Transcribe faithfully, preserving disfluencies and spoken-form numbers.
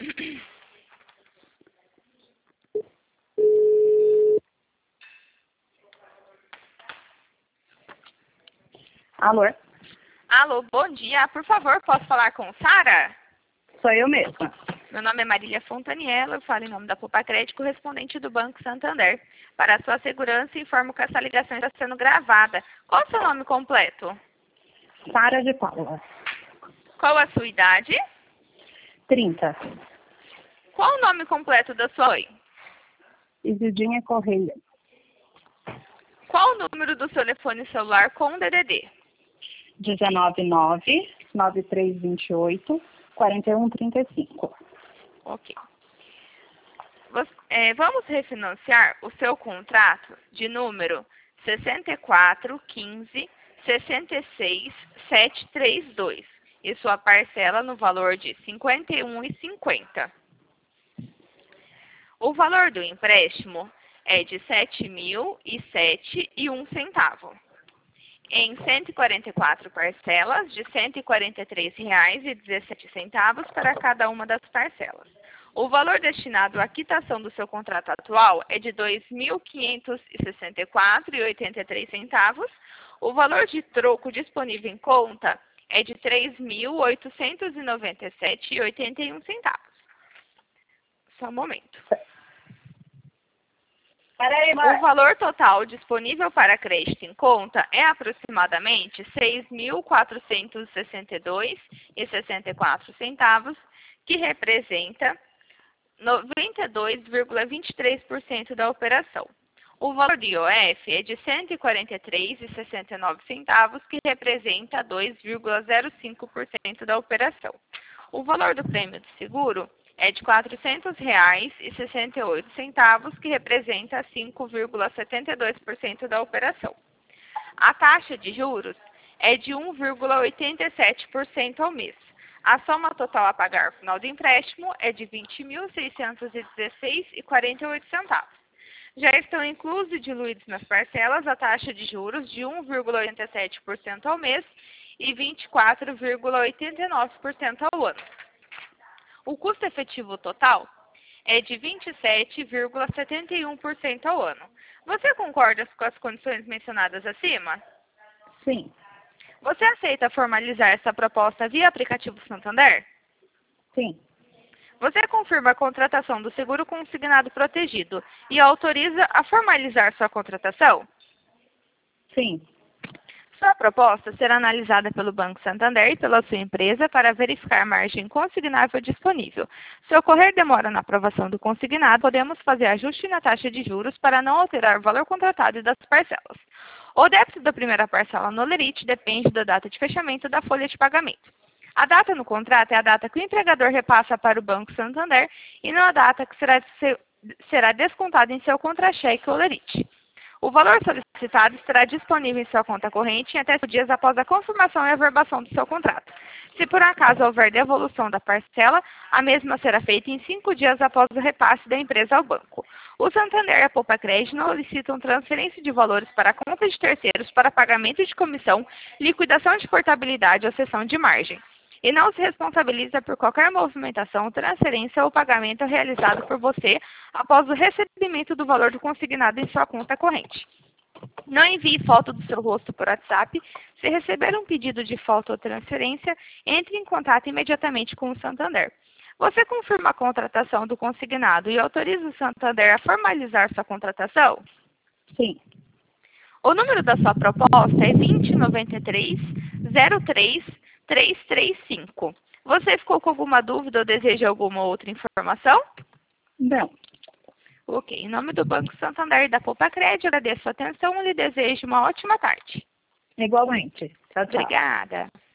Alô? Alô, bom dia. Por favor, posso falar com Sara? Sou eu mesma. Meu nome é Marília Fontaniello, eu falo em nome da Popacred, correspondente do Banco Santander. Para a sua segurança, informo que essa ligação está sendo gravada. Qual é o seu nome completo? Sara de Paula. Qual a sua idade? trinta. Qual o nome completo da sua mãe? Isildinha Correia. Qual o número do seu telefone celular com D D D? dezenove nove, nove três dois oito, quatro um três cinco. Ok. Você, é, vamos refinanciar o seu contrato de número sessenta e quatro, quinze, sessenta e seis, setecentos e trinta e dois e sua parcela no valor de cinquenta e um reais e cinquenta centavos. O valor do empréstimo é de sete mil e sete reais e um centavo. Em cento e quarenta e quatro parcelas de cento e quarenta e três reais e dezessete centavos para cada uma das parcelas. O valor destinado à quitação do seu contrato atual é de dois mil quinhentos e sessenta e quatro reais e oitenta e três centavos. O valor de troco disponível em conta é de três mil oitocentos e noventa e sete reais e oitenta e um centavos. Só um momento. Peraí, O valor total disponível para crédito em conta é aproximadamente seis mil quatrocentos e sessenta e dois reais e sessenta e quatro centavos, que representa noventa e dois vírgula vinte e três por cento da operação. O valor do I O F é de cento e quarenta e três reais e sessenta e nove centavos, que representa dois vírgula zero cinco por cento da operação. O valor do prêmio de seguro é de quatrocentos reais e sessenta e oito centavos, que representa cinco vírgula setenta e dois por cento da operação. A taxa de juros é de um vírgula oitenta e sete por cento ao mês. A soma total a pagar no final do empréstimo é de vinte mil seiscentos e dezesseis reais e quarenta e oito centavos. Já estão inclusos e diluídos nas parcelas a taxa de juros de um vírgula oitenta e sete por cento ao mês e vinte e quatro vírgula oitenta e nove por cento ao ano. O custo efetivo total é de vinte e sete vírgula setenta e um por cento ao ano. Você concorda com as condições mencionadas acima? Sim. Você aceita formalizar essa proposta via aplicativo Santander? Sim. Você confirma a contratação do seguro consignado protegido e autoriza a formalizar sua contratação? Sim. Sua proposta será analisada pelo Banco Santander e pela sua empresa para verificar a margem consignável disponível. Se ocorrer demora na aprovação do consignado, podemos fazer ajuste na taxa de juros para não alterar o valor contratado e das parcelas. O débito da primeira parcela no Lerite depende da data de fechamento da folha de pagamento. A data no contrato é a data que o empregador repassa para o Banco Santander e não a data que será, será descontada em seu contra-cheque ou Lerite. O valor solicitado estará disponível em sua conta corrente em até cinco dias após a confirmação e averbação do seu contrato. Se por acaso houver devolução da parcela, a mesma será feita em cinco dias após o repasse da empresa ao banco. O Santander e a Popacred não solicitam transferência de valores para a conta de terceiros para pagamento de comissão, liquidação de portabilidade ou cessão de margem. E não se responsabiliza por qualquer movimentação, transferência ou pagamento realizado por você após o recebimento do valor do consignado em sua conta corrente. Não envie foto do seu rosto por WhatsApp. Se receber um pedido de foto ou transferência, entre em contato imediatamente com o Santander. Você confirma a contratação do consignado e autoriza o Santander a formalizar sua contratação? Sim. O número da sua proposta é vinte noventa e três, zero três, três três cinco. Você ficou com alguma dúvida ou deseja alguma outra informação? Não. Ok. Em nome do Banco Santander e da Popacred, agradeço a atenção e lhe desejo uma ótima tarde. Igualmente. Tchau, tchau. Obrigada.